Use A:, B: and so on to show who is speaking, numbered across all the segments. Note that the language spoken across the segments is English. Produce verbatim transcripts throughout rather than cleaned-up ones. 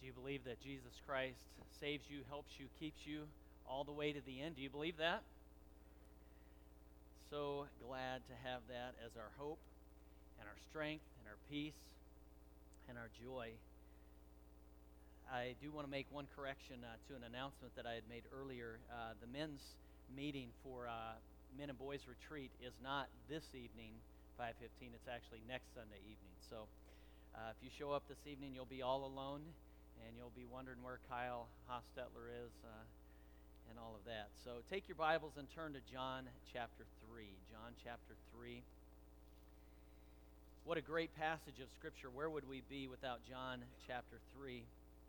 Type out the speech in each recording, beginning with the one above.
A: you believe that Jesus Christ saves you, helps you, keeps you all the way to the end? Do you believe that? So glad to have that as our hope and our strength and our peace and our joy. I do want to make one correction uh, to an announcement that I had made earlier. Uh, the men's meeting for uh, Men and Boys Retreat is not this evening, five fifteen. It's actually next Sunday evening. So uh, if you show up this evening, you'll be all alone, and you'll be wondering where Kyle Hostetler is uh, and all of that. So take your Bibles and turn to John chapter three. John chapter three. What a great passage of Scripture. Where would we be without John chapter three?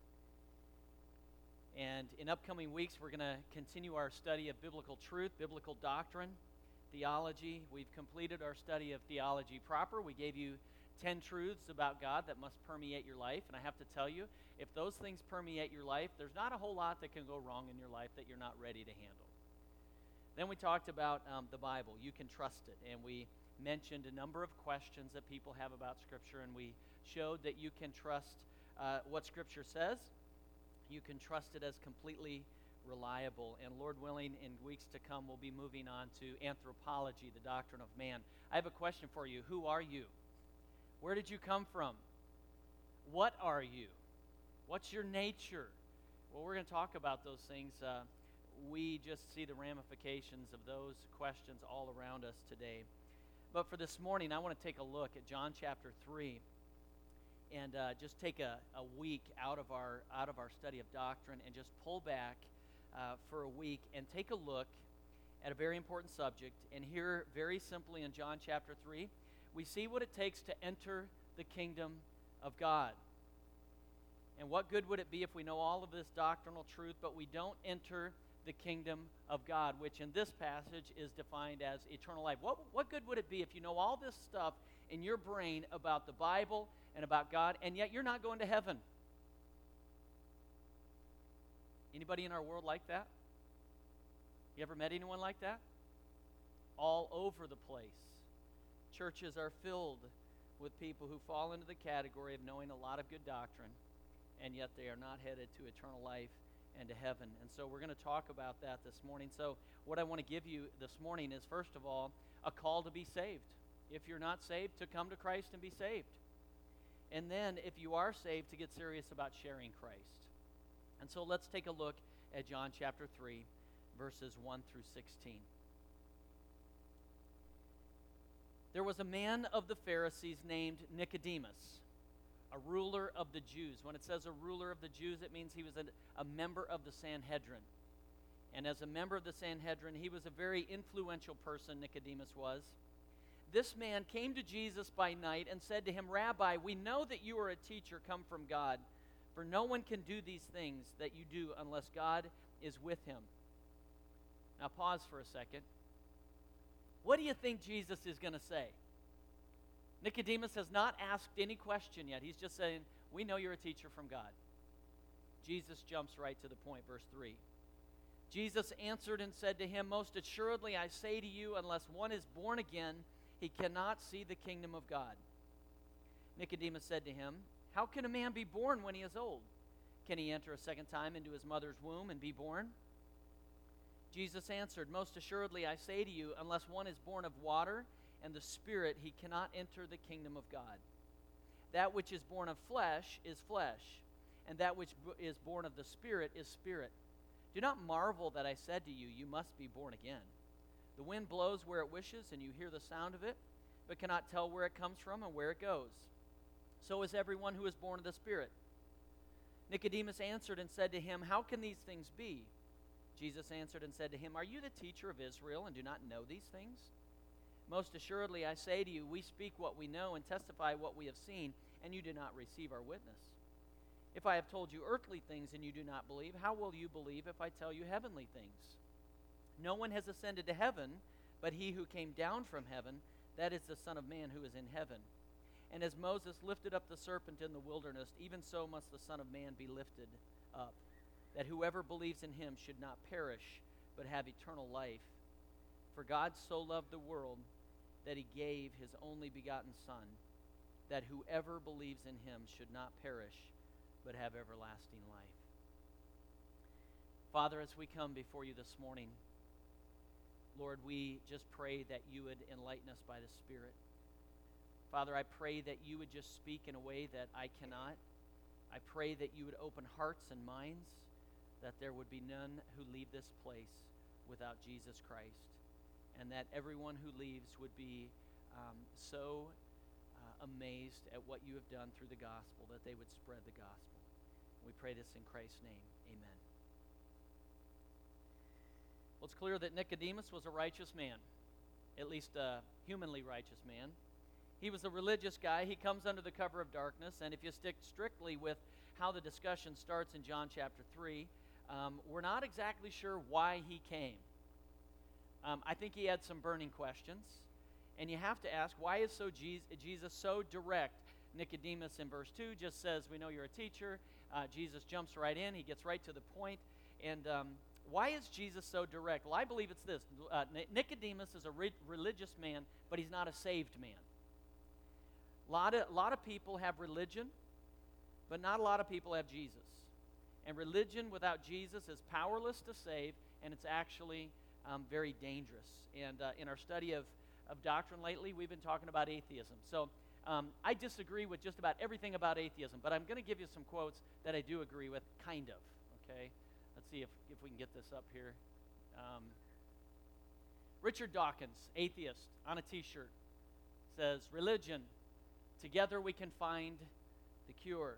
A: And in upcoming weeks, we're going to continue our study of biblical truth, biblical doctrine, theology. We've completed our study of theology proper. We gave you ten truths about God that must permeate your life. And I have to tell you, if those things permeate your life, there's not a whole lot that can go wrong in your life that you're not ready to handle. Then we talked about um, the Bible. You can trust it. And we mentioned a number of questions that people have about Scripture, and we showed that you can trust uh, what Scripture says. You can trust it as completely reliable. And Lord willing, in weeks to come, we'll be moving on to anthropology, the doctrine of man. I have a question for you. Who are you? Where did you come from? What are you? What's your nature? Well, we're going to talk about those things. Uh, we just see the ramifications of those questions all around us today. But for this morning, I want to take a look at John chapter three. And uh, just take a, a week out of our out of our study of doctrine and just pull back uh, for a week and take a look at a very important subject. And here, very simply in John chapter three, we see what it takes to enter the kingdom of God. And what good would it be if we know all of this doctrinal truth, but we don't enter the kingdom of God, which in this passage is defined as eternal life? What, what good would it be if you know all this stuff in your brain about the Bible and about God, and yet you're not going to heaven? Anybody in our world like that? You ever met anyone like that? All over the place. Churches are filled with people who fall into the category of knowing a lot of good doctrine, and yet they are not headed to eternal life and to heaven. And so we're going to talk about that this morning. So what I want to give you this morning is, first of all, a call to be saved. If you're not saved, to come to Christ and be saved. And then, if you are saved, to get serious about sharing Christ. And so let's take a look at John chapter three, verses one through sixteen. There was a man of the Pharisees named Nicodemus, a ruler of the Jews. When it says a ruler of the Jews, it means he was a, a member of the Sanhedrin. And as a member of the Sanhedrin, he was a very influential person, Nicodemus was. This man came to Jesus by night and said to him, "Rabbi, we know that you are a teacher come from God, for no one can do these things that you do unless God is with him." Now pause for a second. What do you think Jesus is going to say? Nicodemus has not asked any question yet. He's just saying, "We know you're a teacher from God." Jesus jumps right to the point, verse three. Jesus answered and said to him, "Most assuredly I say to you, unless one is born again, he cannot see the kingdom of God." Nicodemus said to him, "How can a man be born when he is old? Can he enter a second time into his mother's womb and be born?" Jesus answered, "Most assuredly I say to you, unless one is born of water and the Spirit, he cannot enter the kingdom of God. That which is born of flesh is flesh, and that which is born of the Spirit is spirit. Do not marvel that I said to you, you must be born again. The wind blows where it wishes, and you hear the sound of it, but cannot tell where it comes from and where it goes. So is everyone who is born of the Spirit." Nicodemus answered and said to him, "How can these things be?" Jesus answered and said to him, "Are you the teacher of Israel and do not know these things? Most assuredly I say to you, we speak what we know and testify what we have seen, and you do not receive our witness. If I have told you earthly things and you do not believe, how will you believe if I tell you heavenly things? No one has ascended to heaven, but he who came down from heaven, that is the Son of Man who is in heaven. And as Moses lifted up the serpent in the wilderness, even so must the Son of Man be lifted up, that whoever believes in him should not perish, but have eternal life. For God so loved the world that he gave his only begotten Son, that whoever believes in him should not perish, but have everlasting life. Father, as we come before you this morning, Lord, we just pray that you would enlighten us by the Spirit. Father, I pray that you would just speak in a way that I cannot. I pray that you would open hearts and minds, that there would be none who leave this place without Jesus Christ, and that everyone who leaves would be um, so uh, amazed at what you have done through the gospel that they would spread the gospel. We pray this in Christ's name. Amen. Well, it's clear that Nicodemus was a righteous man, at least a humanly righteous man. He was a religious guy. He comes under the cover of darkness, and if you stick strictly with how the discussion starts in John chapter three, um, we're not exactly sure why he came. Um, I think he had some burning questions, and you have to ask, why is so Jesus, Jesus so direct? Nicodemus in verse two just says, we know you're a teacher. Uh, Jesus jumps right in. He gets right to the point, and um, why is Jesus so direct? Well, I believe it's this. Uh, Nicodemus is a re- religious man, but he's not a saved man. A lot of, lot of people have religion, but not a lot of people have Jesus. And religion without Jesus is powerless to save, and it's actually um, very dangerous. And uh, in our study of, of doctrine lately, we've been talking about atheism. So um, I disagree with just about everything about atheism, but I'm going to give you some quotes that I do agree with, kind of, okay? Let's see if, if we can get this up here. Um, Richard Dawkins, atheist, on a t-shirt, says, religion, together we can find the cure.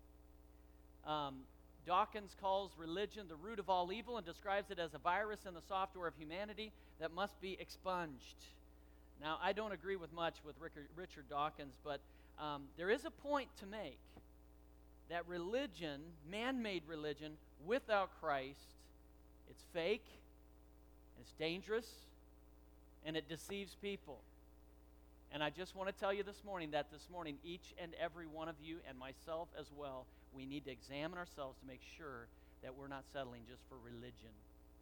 A: Um, Dawkins calls religion the root of all evil and describes it as a virus in the software of humanity that must be expunged. Now, I don't agree with much with Richard Dawkins, but um, there is a point to make that religion, man-made religion, without Christ, it's fake, it's dangerous, and it deceives people. And I just want to tell you this morning that this morning, each and every one of you, and myself as well, we need to examine ourselves to make sure that we're not settling just for religion.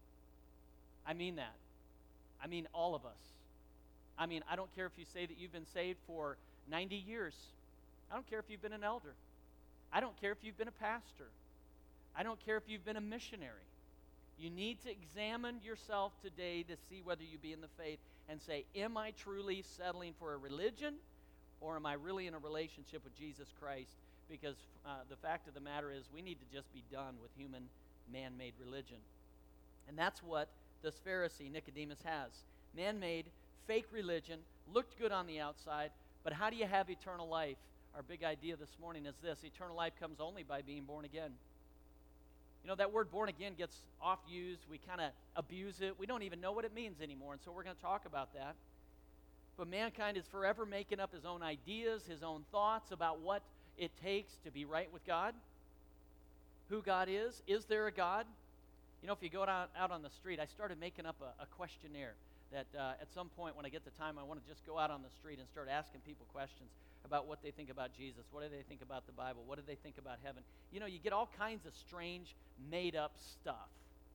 A: I mean that. I mean all of us. I mean, I don't care if you say that you've been saved for ninety years. I don't care if you've been an elder. I don't care if you've been a pastor. I don't care if you've been a missionary. You need to examine yourself today to see whether you be in the faith and say, am I truly settling for a religion, or am I really in a relationship with Jesus Christ? Because uh, the fact of the matter is we need to just be done with human man-made religion. And that's what this Pharisee, Nicodemus, has. Man-made, fake religion, looked good on the outside, but how do you have eternal life? Our big idea this morning is this: eternal life comes only by being born again. You know, that word born again gets oft used. We kind of abuse it. We don't even know what it means anymore, and so we're going to talk about that. But mankind is forever making up his own ideas, his own thoughts about what it takes to be right with God, who God is. Is there a God? You know, if you go out, out on the street, I started making up a, a questionnaire that uh, at some point when I get the time, I want to just go out on the street and start asking people questions about what they think about Jesus, what do they think about the Bible, what do they think about heaven. You know, you get all kinds of strange, made-up stuff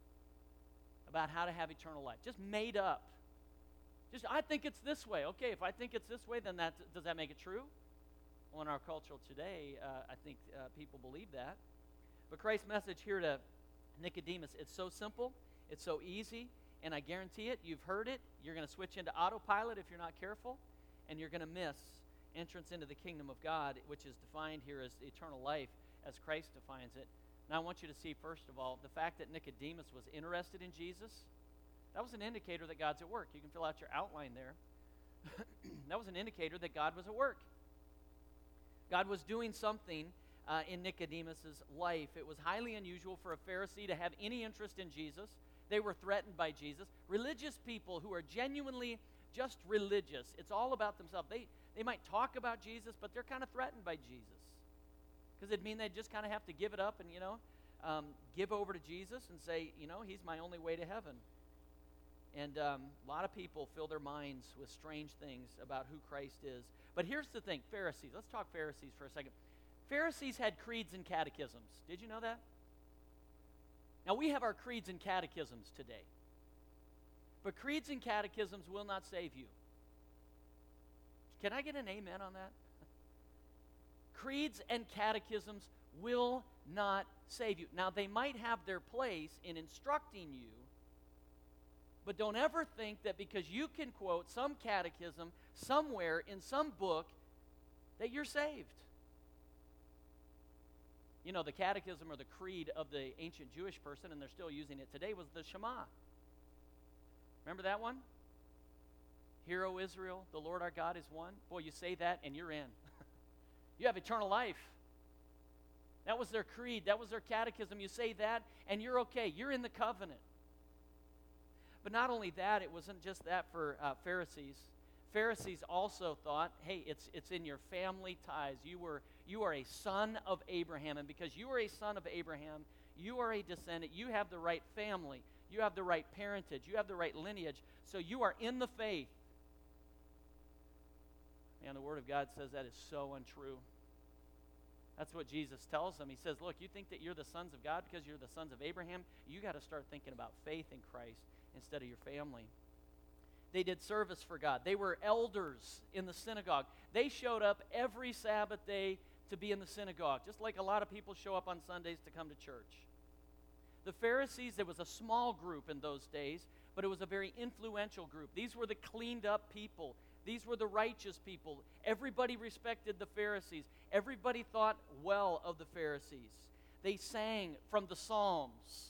A: about how to have eternal life, just made up. Just, I think it's this way. Okay, if I think it's this way, then that, does that make it true? Well, in our culture today, uh, I think uh, people believe that. But Christ's message here to Nicodemus, it's so simple, it's so easy, and I guarantee it, you've heard it, you're going to switch into autopilot if you're not careful, and you're going to miss entrance into the kingdom of God, which is defined here as eternal life, as Christ defines it. Now I want you to see, first of all, the fact that Nicodemus was interested in Jesus, that was an indicator that God's at work. You can fill out your outline there. That was an indicator that God was at work. God was doing something uh, in Nicodemus's life. It was highly unusual for a Pharisee to have any interest in Jesus. They were threatened by Jesus. Religious people who are genuinely just religious, it's all about themselves. They, they might talk about Jesus, but they're kind of threatened by Jesus. Because it'd mean they just kind of have to give it up and, you know, um, give over to Jesus and say, you know, he's my only way to heaven. And um, a lot of people fill their minds with strange things about who Christ is. But here's the thing, Pharisees. Let's talk Pharisees for a second. Pharisees had creeds and catechisms. Did you know that? Now, we have our creeds and catechisms today. But creeds and catechisms will not save you. Can I get an amen on that? Creeds and catechisms will not save you. Now, they might have their place in instructing you, but don't ever think that because you can quote some catechism somewhere in some book that you're saved. You know, the catechism or the creed of the ancient Jewish person, and they're still using it today, was the Shema. Remember that one? Hear, O Israel, the Lord our God is one. Boy, you say that and you're in. You have eternal life. That was their creed. That was their catechism. You say that and you're okay. You're in the covenant. But not only that, it wasn't just that for uh, Pharisees. Pharisees also thought, hey, it's it's in your family ties. You were you are a son of Abraham, and because you are a son of Abraham, you are a descendant. You have the right family. You have the right parentage. You have the right lineage. So you are in the faith. And the Word of God says that is so untrue. That's what Jesus tells them. He says, look, you think that you're the sons of God because you're the sons of Abraham? You got to start thinking about faith in Christ instead of your family. They did service for God. They were elders in the synagogue. They showed up every Sabbath day to be in the synagogue, just like a lot of people show up on Sundays to come to church. The Pharisees, there was a small group in those days, but it was a very influential group. These were the cleaned up people. These were the righteous people. Everybody respected the Pharisees. Everybody thought well of the Pharisees. They sang from the Psalms.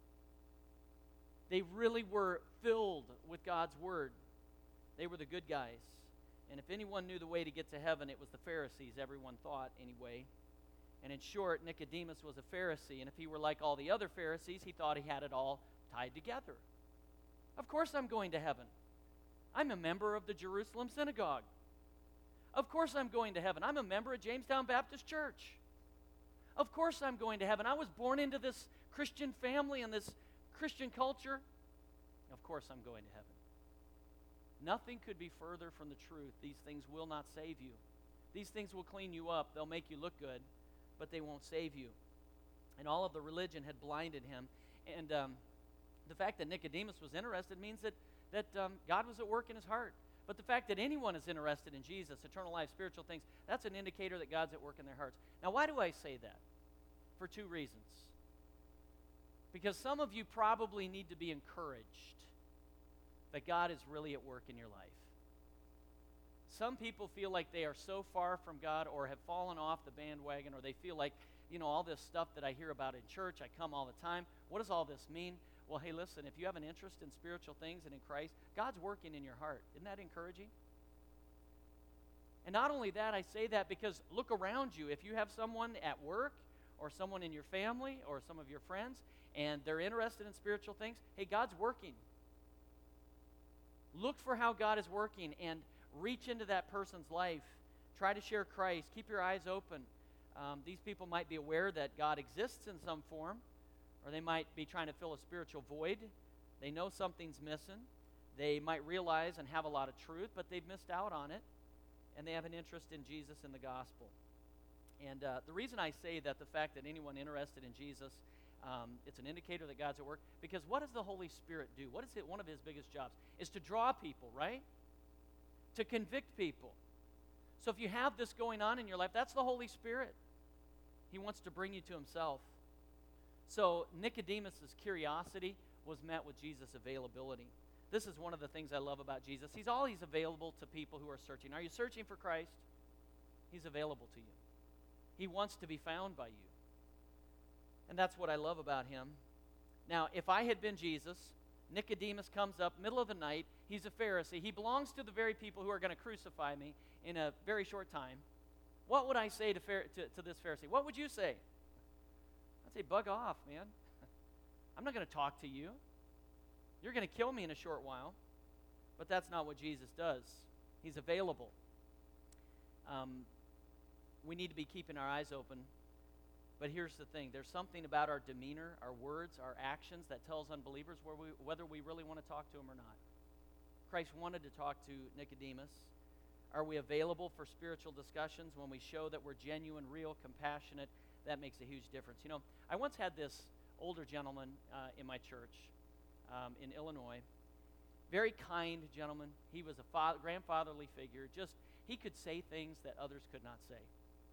A: They really were filled with God's Word. They were the good guys. And if anyone knew the way to get to heaven, it was the Pharisees, everyone thought anyway. And in short, Nicodemus was a Pharisee. And if he were like all the other Pharisees, he thought he had it all tied together. Of course I'm going to heaven. I'm a member of the Jerusalem Synagogue. Of course I'm going to heaven. I'm a member of Jamestown Baptist Church. Of course I'm going to heaven. I was born into this Christian family and this Christian culture. Of course I'm going to heaven. Nothing could be further from the truth. These things will not save you. These things will clean you up. They'll make you look good, but they won't save you. And all of the religion had blinded him. And um, the fact that Nicodemus was interested means that that um, God was at work in his heart. But the fact that anyone is interested in Jesus, eternal life, spiritual things, that's an indicator that God's at work in their hearts. Now, why do I say that? For two reasons. Because some of you probably need to be encouraged that God is really at work in your life. Some people feel like they are so far from God or have fallen off the bandwagon, or they feel like, you know, all this stuff that I hear about in church, I come all the time. What does all this mean? Well, hey, listen, if you have an interest in spiritual things and in Christ, God's working in your heart. Isn't that encouraging? And not only that, I say that because look around you. If you have someone at work or someone in your family or some of your friends and they're interested in spiritual things, hey, God's working. Look for how God is working and reach into that person's life. Try to share Christ. Keep your eyes open. Um, these people might be aware that God exists in some form, or they might be trying to fill a spiritual void. They know something's missing. They might realize and have a lot of truth, but they've missed out on it, and they have an interest in Jesus and the gospel. And uh, the reason I say that, the fact that anyone interested in Jesus, um, it's an indicator that God's at work, because what does the Holy Spirit do? What is it? One of his biggest jobs is to draw people, right? To convict people. So if you have this going on in your life, that's the Holy Spirit. He wants to bring you to himself. So Nicodemus' curiosity was met with Jesus' availability. This is one of the things I love about Jesus. He's always available to people who are searching. Are you searching for Christ? He's available to you. He wants to be found by you. And that's what I love about him. Now, if I had been Jesus, Nicodemus comes up middle of the night. He's a Pharisee. He belongs to the very people who are going to crucify me in a very short time. What would I say to, to, to this Pharisee? What would you say? I'd say, bug off, man. I'm not going to talk to you. You're going to kill me in a short while. But that's not what Jesus does. He's available. Um, we need to be keeping our eyes open. But here's the thing. There's something about our demeanor, our words, our actions that tells unbelievers where we, whether we really want to talk to him or not. Christ wanted to talk to Nicodemus. Are we available for spiritual discussions when we show that we're genuine, real, compassionate? That makes a huge difference. You know, I once had this older gentleman uh, in my church um, in Illinois. Very kind gentleman. He was a father, grandfatherly figure. Just, he could say things that others could not say.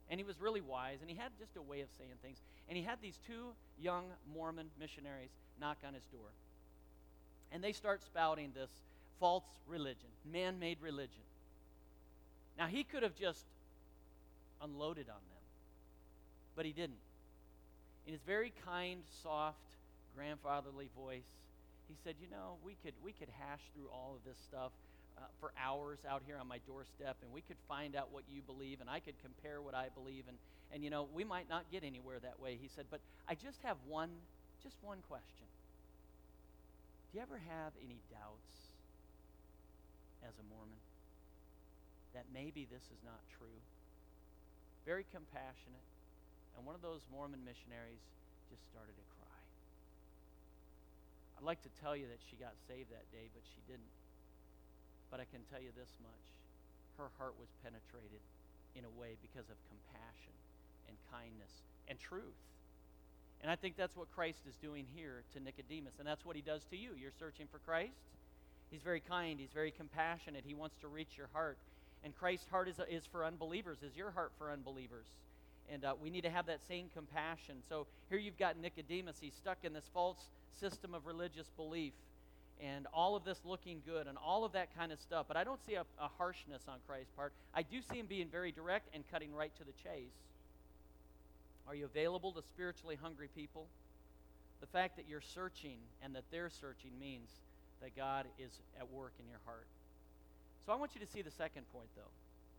A: And he was really wise, and he had just a way of saying things. And he had these two young Mormon missionaries knock on his door. And they start spouting this false religion, man-made religion. Now, he could have just unloaded on them, but he didn't. In his very kind, soft, grandfatherly voice, he said, you know, we could we could hash through all of this stuff uh, for hours out here on my doorstep, and we could find out what you believe, and I could compare what I believe, and, and you know, we might not get anywhere that way. He said, but I just have one, just one question. Do you ever have any doubts as a Mormon that maybe this is not true? Very compassionate. And one of those Mormon missionaries just started to cry. I'd like to tell you that she got saved that day, but she didn't. But I can tell you this much. Her heart was penetrated in a way because of compassion and kindness and truth. And I think that's what Christ is doing here to Nicodemus. And that's what he does to you. You're searching for Christ. He's very kind. He's very compassionate. He wants to reach your heart. And Christ's heart is, is for unbelievers. Is your heart for unbelievers? And uh, we need to have that same compassion. So here you've got Nicodemus. He's stuck in this false system of religious belief. And all of this looking good and all of that kind of stuff. But I don't see a, a harshness on Christ's part. I do see him being very direct and cutting right to the chase. Are you available to spiritually hungry people? The fact that you're searching and that they're searching means that God is at work in your heart. So I want you to see the second point, though.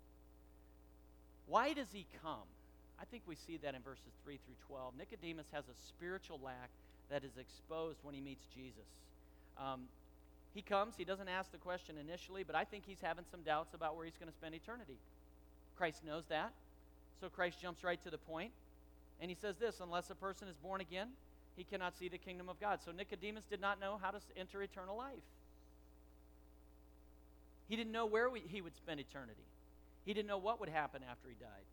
A: Why does he come? I think we see that in verses three through twelve. Nicodemus has a spiritual lack that is exposed when he meets Jesus. Um, he comes, he doesn't ask the question initially, but I think he's having some doubts about where he's going to spend eternity. Christ knows that, so Christ jumps right to the point. And he says this, unless a person is born again, he cannot see the kingdom of God. So Nicodemus did not know how to enter eternal life. He didn't know where we, he would spend eternity. He didn't know what would happen after he died.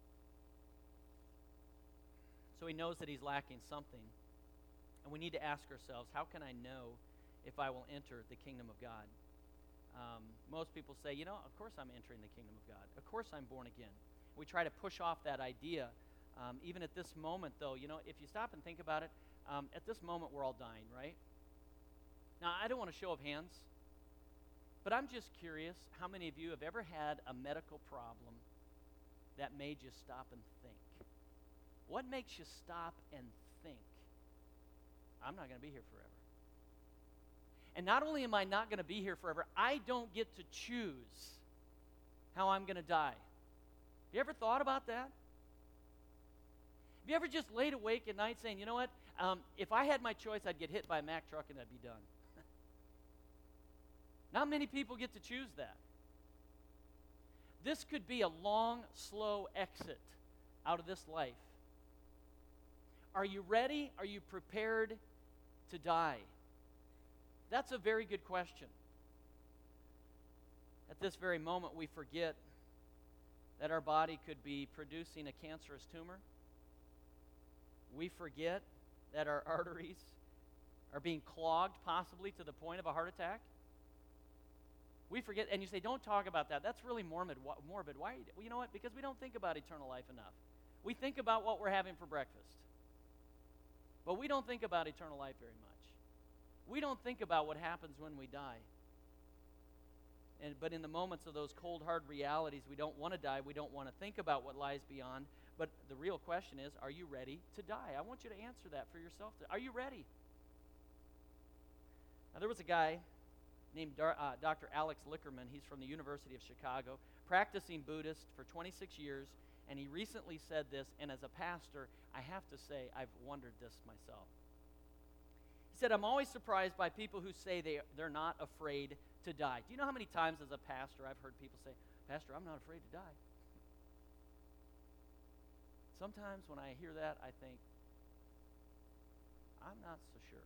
A: So he knows that he's lacking something. And we need to ask ourselves, how can I know if I will enter the kingdom of God? Um, most people say, you know, of course I'm entering the kingdom of God. Of course I'm born again. We try to push off that idea. Um, even at this moment, though, you know, if you stop and think about it, um, at this moment we're all dying, right? Now, I don't want to show of hands, but I'm just curious how many of you have ever had a medical problem that made you stop and think? What makes you stop and think? I'm not going to be here forever. And not only am I not going to be here forever, I don't get to choose how I'm going to die. Have you ever thought about that? Have you ever just laid awake at night saying, you know what, um, if I had my choice, I'd get hit by a Mack truck and I'd be done. Not many people get to choose that. This could be a long, slow exit out of this life. Are you ready? Are you prepared to die? That's a very good question. At this very moment, we forget that our body could be producing a cancerous tumor. We forget that our arteries are being clogged, possibly to the point of a heart attack. We forget, and you say, don't talk about that. That's really morbid. morbid. Why? Well, you know what? Because we don't think about eternal life enough. We think about what we're having for breakfast. But we don't think about eternal life very much. We don't think about what happens when we die. And, but in the moments of those cold, hard realities, we don't want to die. We don't want to think about what lies beyond. But the real question is, are you ready to die? I want you to answer that for yourself. Are you ready? Now, there was a guy named Dar- uh, Doctor Alex Lickerman. He's from the University of Chicago, practicing Buddhist for twenty-six years, and he recently said this, and as a pastor, I have to say, I've wondered this myself. He said, I'm always surprised by people who say they, they're not afraid to die. Do you know how many times as a pastor I've heard people say, Pastor, I'm not afraid to die? Sometimes when I hear that, I think, I'm not so sure.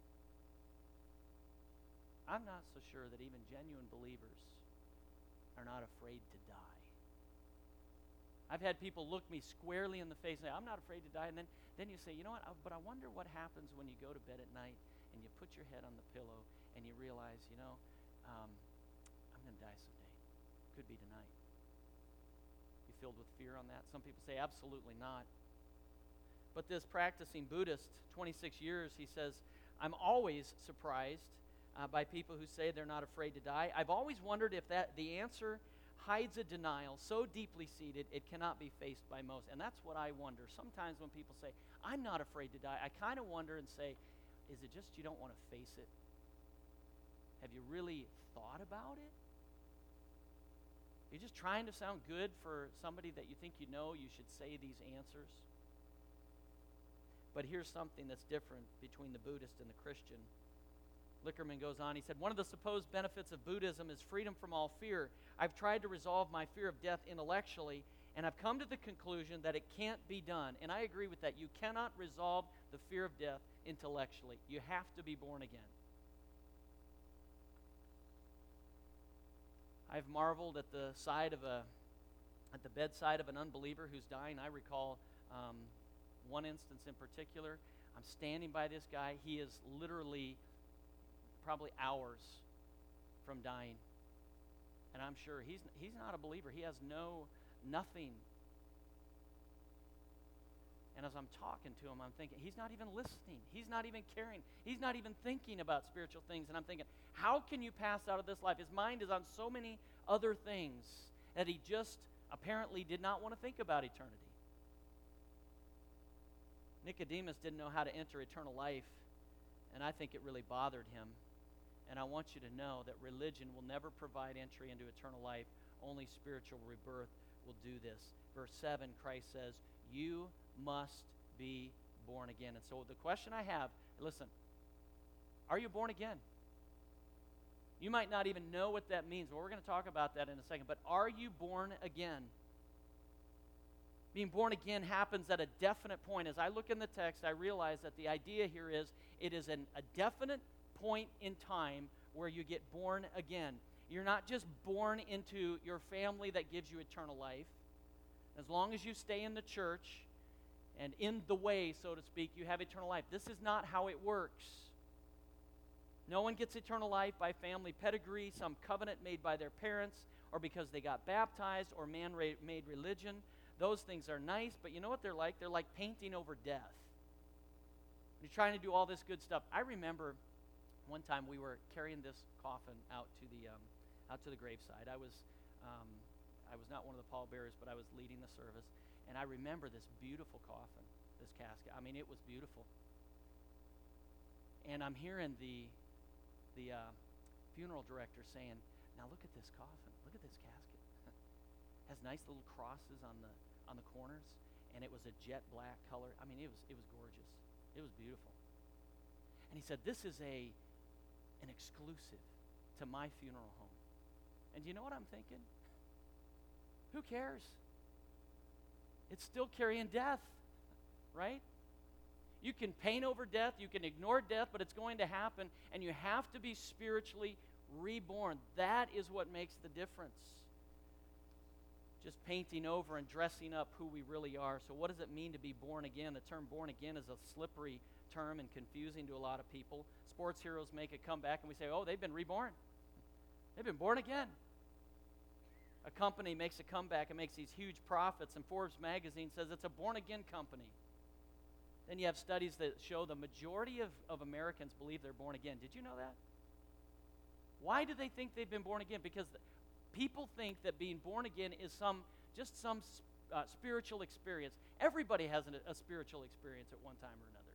A: I'm not so sure that even genuine believers are not afraid to die. I've had people look me squarely in the face and say, I'm not afraid to die. And then, then you say, you know what, but I wonder what happens when you go to bed at night and you put your head on the pillow and you realize, you know, um, I'm going to die someday. Could be tonight. You filled with fear on that. Some people say absolutely not. But this practicing Buddhist, twenty-six years, he says, I'm always surprised uh, by people who say they're not afraid to die. I've always wondered if that the answer hides a denial so deeply seated it cannot be faced by most. And that's what I wonder. Sometimes when people say, I'm not afraid to die, I kind of wonder and say, is it just you don't want to face it? Have you really thought about it? Are you just trying to sound good for somebody that you think you know you should say these answers? But here's something that's different between the Buddhist and the Christian. Lickerman goes on, he said, one of the supposed benefits of Buddhism is freedom from all fear. I've tried to resolve my fear of death intellectually, and I've come to the conclusion that it can't be done. And I agree with that. You cannot resolve the fear of death intellectually. You have to be born again. I've marveled at the side of a, at the bedside of an unbeliever who's dying. I recall um, one instance in particular. I'm standing by this guy. He is literally probably hours from dying. And I'm sure he's he's not a believer. He has no, nothing. And as I'm talking to him, I'm thinking, he's not even listening. He's not even caring. He's not even thinking about spiritual things. And I'm thinking, how can you pass out of this life? His mind is on so many other things that he just apparently did not want to think about eternity. Nicodemus didn't know how to enter eternal life, and I think it really bothered him. And I want you to know that religion will never provide entry into eternal life. Only spiritual rebirth will do this. Verse seven, Christ says, you must be born again. And so the question I have, listen, are you born again? You might not even know what that means, but we're going to talk about that in a second. But are you born again? Being born again happens at a definite point. As I look in the text, I realize that the idea here is it is an, a definite point in time where you get born again. You're not just born into your family that gives you eternal life. As long as you stay in the church and in the way, so to speak, you have eternal life. This is not how it works. No one gets eternal life by family pedigree, some covenant made by their parents, or because they got baptized, or man-made religion. Those things are nice, but you know what they're like? They're like painting over death. You're trying to do all this good stuff. I remember one time we were carrying this coffin out to the um, out to the graveside. I was um, I was not one of the pallbearers, but I was leading the service, and I remember this beautiful coffin, this casket. I mean, it was beautiful. And I'm hearing the the uh, funeral director saying, "Now look at this coffin. Look at this casket. Has nice little crosses on the on the corners, and it was a jet black color. I mean, it was it was gorgeous. It was beautiful." And he said, "This is a an exclusive to my funeral home." And do you know what I'm thinking? Who cares? It's still carrying death, right? You can paint over death, you can ignore death, but it's going to happen, and you have to be spiritually reborn. That is what makes the difference. Just painting over and dressing up who we really are. So what does it mean to be born again? The term born again is a slippery term and confusing to a lot of people. Sports heroes make a comeback and we say, oh, they've been reborn. They've been born again. A company makes a comeback and makes these huge profits, and Forbes magazine says it's a born again company. Then you have studies that show the majority of, of Americans believe they're born again. Did you know that? Why do they think they've been born again? Because the, people think that being born again is some just some uh, spiritual experience. Everybody has an, a spiritual experience at one time or another.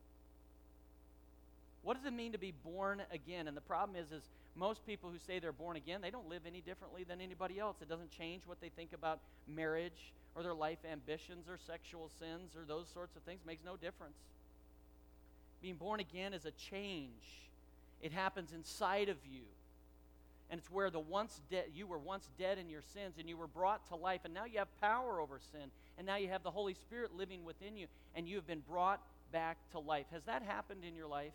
A: What does it mean to be born again? And the problem is, is most people who say they're born again, they don't live any differently than anybody else. It doesn't change what they think about marriage or their life ambitions or sexual sins or those sorts of things. It makes no difference. Being born again is a change. It happens inside of you. And it's where the once dead, you were once dead in your sins, and you were brought to life, and now you have power over sin, and now you have the Holy Spirit living within you, and you have been brought back to life. Has that happened in your life?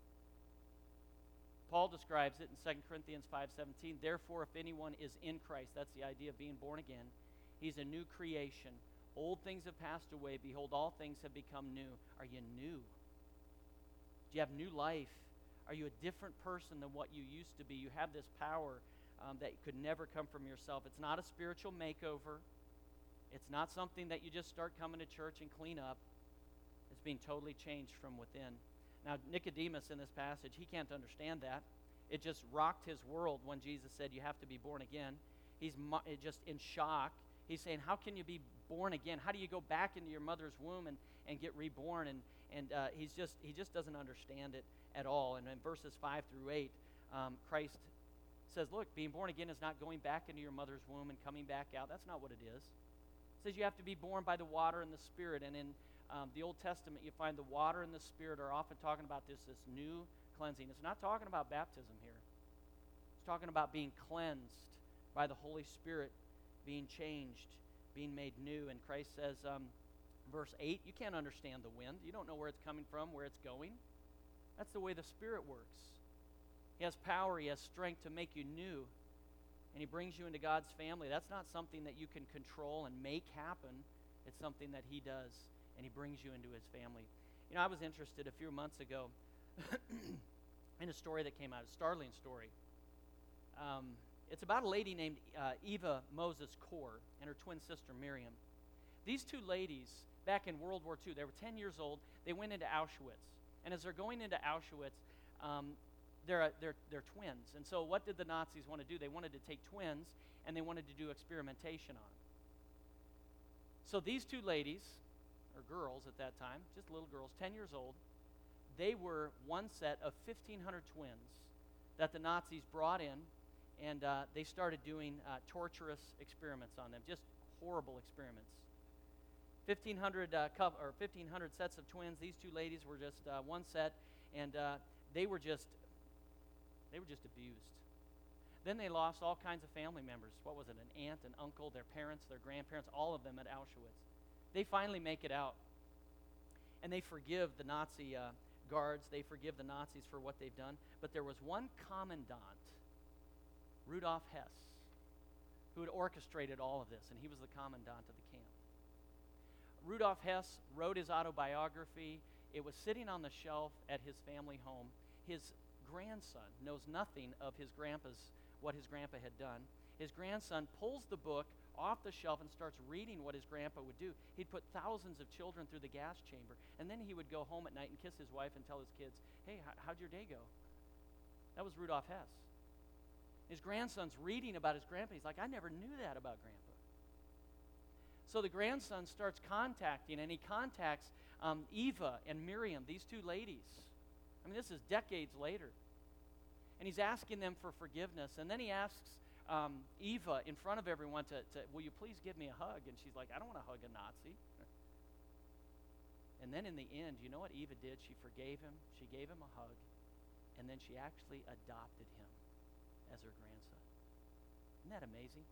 A: Paul describes it in Second Corinthians five seventeen. Therefore, if anyone is in Christ, that's the idea of being born again, he's a new creation. Old things have passed away. Behold, all things have become new. Are you new? Do you have new life? Are you a different person than what you used to be? You have this power um, that could never come from yourself. It's not a spiritual makeover. It's not something that you just start coming to church and clean up. It's being totally changed from within. Now, Nicodemus in this passage, he can't understand that. It just rocked his world when Jesus said you have to be born again. He's mo- just in shock. He's saying, how can you be born again? How do you go back into your mother's womb and, and get reborn? And, and uh, he's just he just doesn't understand it at all. And in verses five through eight, um, Christ says, look, being born again is not going back into your mother's womb and coming back out. That's not what it is. It says you have to be born by the water and the Spirit. And in um, the Old Testament, you find the water and the Spirit are often talking about this, this new cleansing. It's not talking about baptism here. It's talking about being cleansed by the Holy Spirit, being changed, being made new. And Christ says, um, verse eight, you can't understand the wind. You don't know where it's coming from, where it's going. That's the way the Spirit works. He has power, He has strength to make you new, and He brings you into God's family. That's not something that you can control and make happen. It's something that He does, and He brings you into His family. You know, I was interested a few months ago in a story that came out, a startling story. Um, it's about a lady named uh, Eva Moses Core and her twin sister Miriam. These two ladies, back in World War Two, they were ten years old. They went into Auschwitz. And as they're going into Auschwitz, um, they're, they're, they're twins. And so what did the Nazis want to do? They wanted to take twins, and they wanted to do experimentation on them. So these two ladies, or girls at that time, just little girls, ten years old, they were one set of fifteen hundred twins that the Nazis brought in, and uh, they started doing uh, torturous experiments on them, just horrible experiments. fifteen hundred uh, co- or fifteen hundred sets of twins. These two ladies were just uh, one set, and uh, they were just they were just abused. Then they lost all kinds of family members. What was it? An aunt, an uncle, their parents, their grandparents, all of them at Auschwitz. They finally make it out, and they forgive the Nazi uh, guards. They forgive the Nazis for what they've done. But there was one commandant, Rudolf Hess, who had orchestrated all of this, and he was the commandant of the camp. Rudolf Hess wrote his autobiography. It was sitting on the shelf at his family home. His grandson knows nothing of his grandpa's, what his grandpa had done. His grandson pulls the book off the shelf and starts reading what his grandpa would do. He'd put thousands of children through the gas chamber, and then he would go home at night and kiss his wife and tell his kids, hey, how'd your day go? That was Rudolf Hess. His grandson's reading about his grandpa. He's like, I never knew that about grandpa. So the grandson starts contacting, and he contacts um, Eva and Miriam, these two ladies. I mean, this is decades later. And he's asking them for forgiveness. And then he asks um, Eva in front of everyone to, to, will you please give me a hug? And she's like, I don't want to hug a Nazi. And then in the end, you know what Eva did? She forgave him. She gave him a hug. And then she actually adopted him as her grandson. Isn't that amazing?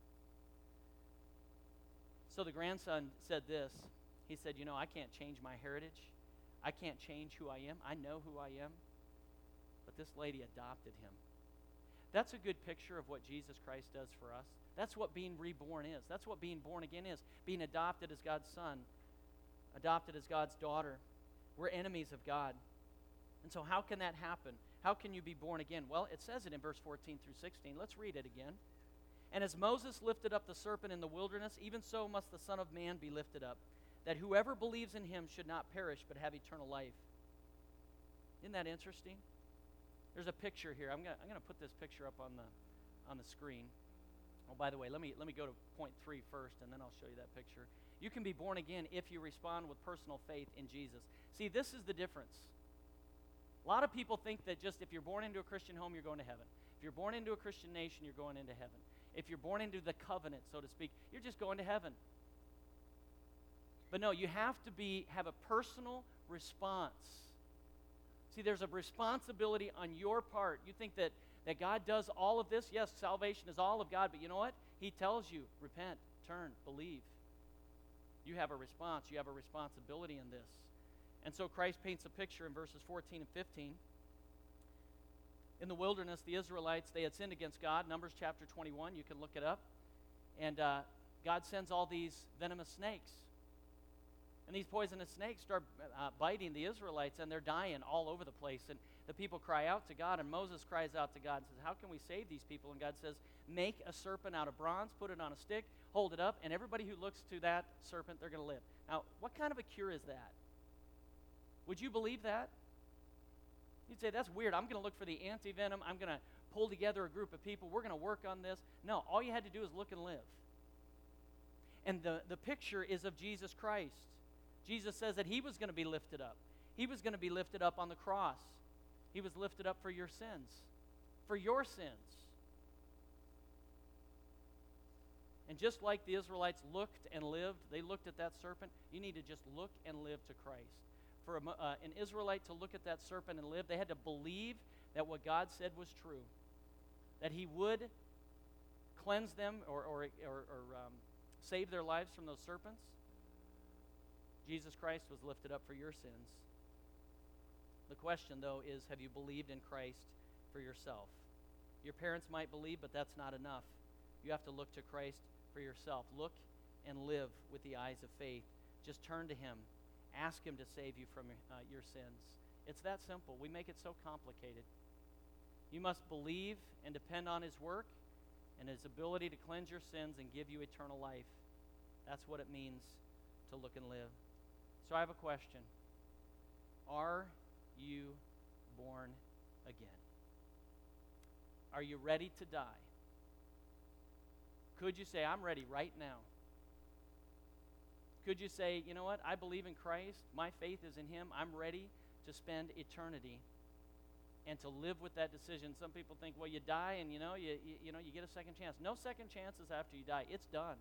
A: So the grandson said this. He said, you know, I can't change my heritage. I can't change who I am. I know who I am. But this lady adopted him. That's a good picture of what Jesus Christ does for us. That's what being reborn is. That's what being born again is. Being adopted as God's son. Adopted as God's daughter. We're enemies of God. And so how can that happen? How can you be born again? Well, it says it in verse fourteen through sixteen. Let's read it again. And as Moses lifted up the serpent in the wilderness, even so must the Son of Man be lifted up, that whoever believes in him should not perish but have eternal life. Isn't that interesting? There's a picture here. I'm going I'm to put this picture up on the on the screen. Oh, by the way, let me let me go to point three first, and then I'll show you that picture. You can be born again if you respond with personal faith in Jesus. See, this is the difference. A lot of people think that just if you're born into a Christian home, you're going to heaven. If you're born into a Christian nation, you're going into heaven. If you're born into the covenant, so to speak, you're just going to heaven. But no, you have to be have a personal response. See, there's a responsibility on your part. You think that, that God does all of this? Yes, salvation is all of God, but you know what? He tells you, repent, turn, believe. You have a response. You have a responsibility in this. And so Christ paints a picture in verses fourteen and fifteen. In the wilderness, the Israelites, they had sinned against God. Numbers chapter twenty-one, you can look it up. And uh, God sends all these venomous snakes. And these poisonous snakes start uh, biting the Israelites, and they're dying all over the place. And The people cry out to God, and Moses cries out to God and says, how can we save these people? And God says, make a serpent out of bronze, put it on a stick, hold it up, and everybody who looks to that serpent, they're going to live. Now, what kind of a cure is that? Would you believe that? You'd say, that's weird. I'm going to look for the anti-venom. I'm going to pull together a group of people. We're going to work on this. No, all you had to do is look and live. And the, the picture is of Jesus Christ. Jesus says that he was going to be lifted up. He was going to be lifted up on the cross. He was lifted up for your sins. For your sins. And just like the Israelites looked and lived, they looked at that serpent, you need to just look and live to Christ. For a, uh, an Israelite to look at that serpent and live, they had to believe that what God said was true. That he would cleanse them or, or, or, or um, save their lives from those serpents. Jesus Christ was lifted up for your sins. The question, though, is have you believed in Christ for yourself? Your parents might believe, but that's not enough. You have to look to Christ for yourself. Look and live with the eyes of faith. Just turn to him. Ask him to save you from uh, your sins. It's that simple. We make it so complicated. You must believe and depend on his work and his ability to cleanse your sins and give you eternal life. That's what it means to look and live. So I have a question. Are you born again? Are you ready to die? Could you say, I'm ready right now? Could you say, you know what, I believe in Christ, my faith is in him, I'm ready to spend eternity and to live with that decision? Some people think, well, you die and you know, you, you, you know, you get a second chance. No second chances after you die. It's done.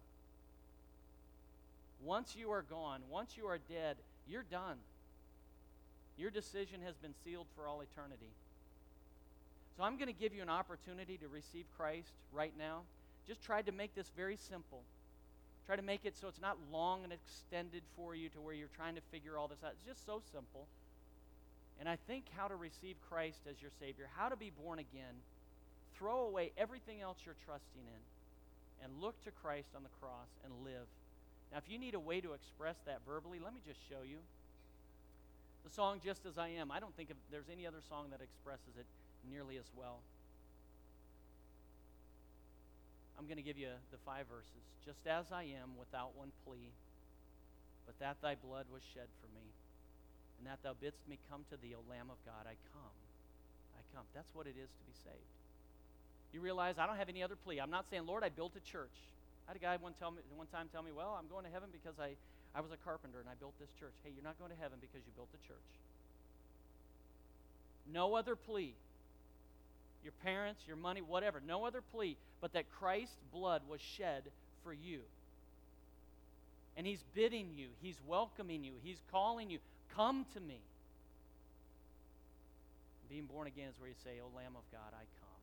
A: Once you are gone, once you are dead, you're done. Your decision has been sealed for all eternity. So I'm going to give you an opportunity to receive Christ right now. Just try to make this very simple. Try to make it so it's not long and extended for you to where you're trying to figure all this out. It's just so simple. And I think how to receive Christ as your Savior, how to be born again, throw away everything else you're trusting in, and look to Christ on the cross and live. Now, if you need a way to express that verbally, let me just show you. The song, Just As I Am, I don't think of, there's any other song that expresses it nearly as well. I'm going to give you the five verses. Just as I am, without one plea, but that thy blood was shed for me, and that thou bidst me come to thee, O Lamb of God, I come. I come. That's what it is to be saved. You realize I don't have any other plea. I'm not saying, Lord, I built a church. I had a guy one, tell me, one time tell me, well, I'm going to heaven because I, I was a carpenter and I built this church. Hey, you're not going to heaven because you built a church. No other plea. Your parents, your money, whatever. No other plea but that Christ's blood was shed for you. And he's bidding you. He's welcoming you. He's calling you. Come to me. Being born again is where you say, O Lamb of God, I come.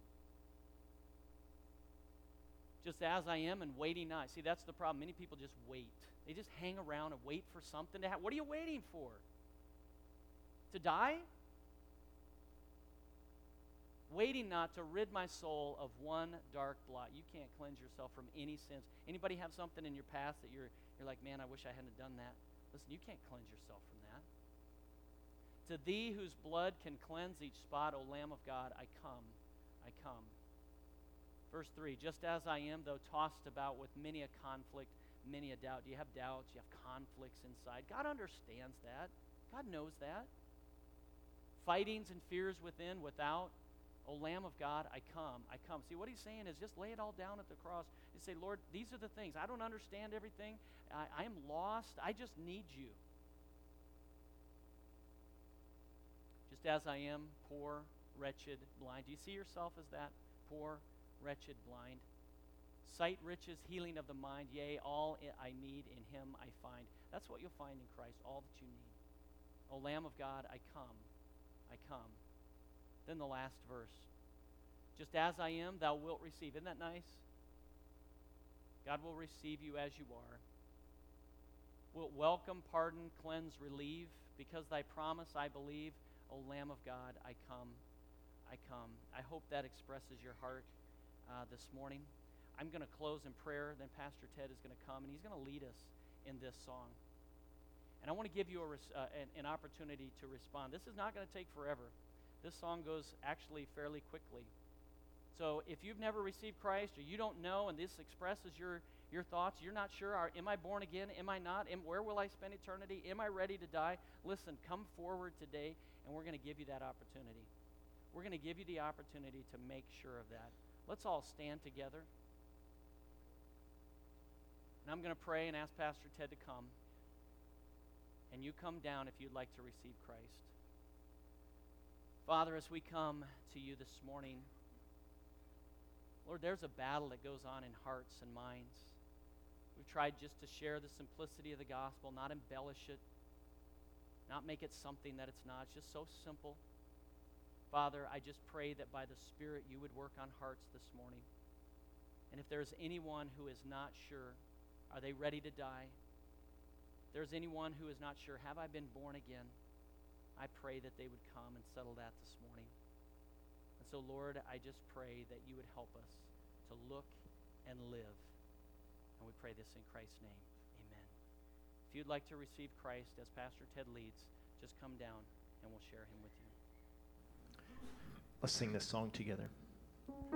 A: Just as I am and waiting not. See, that's the problem. Many people just wait. They just hang around and wait for something to happen. What are you waiting for? To die? Waiting not to rid my soul of one dark blot. You can't cleanse yourself from any sins. Anybody have something in your past that you're, you're like, man, I wish I hadn't done that? Listen, you can't cleanse yourself from that. To thee whose blood can cleanse each spot, O Lamb of God, I come, I come. Verse three, just as I am, though tossed about with many a conflict, many a doubt. Do you have doubts? You have conflicts inside? God understands that. God knows that. Fightings and fears within, without. O Lamb of God, I come, I come. See, what he's saying is just lay it all down at the cross. You say, Lord, these are the things. I don't understand everything. I, I am lost. I just need you. Just as I am, poor, wretched, blind. Do you see yourself as that? Poor, wretched, blind. Sight, riches, healing of the mind. Yea, all I need in him I find. That's what you'll find in Christ, all that you need. O Lamb of God, I come, I come. Then the last verse. Just as I am, thou wilt receive. Isn't that nice? God will receive you as you are. Wilt welcome, pardon, cleanse, relieve. Because thy promise I believe. O Lamb of God, I come, I come. I hope that expresses your heart uh, this morning. I'm going to close in prayer. Then Pastor Ted is going to come, and he's going to lead us in this song. And I want to give you a, uh, an, an opportunity to respond. This is not going to take forever. This song goes actually fairly quickly. So if you've never received Christ, or you don't know, and this expresses your, your thoughts, you're not sure, are, am I born again? Am I not? Am, where will I spend eternity? Am I ready to die? Listen, come forward today, and we're going to give you that opportunity. We're going to give you the opportunity to make sure of that. Let's all stand together. And I'm going to pray and ask Pastor Ted to come. And you come down if you'd like to receive Christ. Father, as we come to you this morning, Lord, there's a battle that goes on in hearts and minds. We've tried just to share the simplicity of the gospel, not embellish it, not make it something that it's not. It's just so simple. Father, I just pray that by the Spirit you would work on hearts this morning. And if there's anyone who is not sure, are they ready to die? If there's anyone who is not sure, have I been born again? I pray that they would come and settle that this morning. And so, Lord, I just pray that you would help us to look and live. And we pray this in Christ's name. Amen. If you'd like to receive Christ as Pastor Ted leads, just come down and we'll share him with you.
B: Let's sing this song together.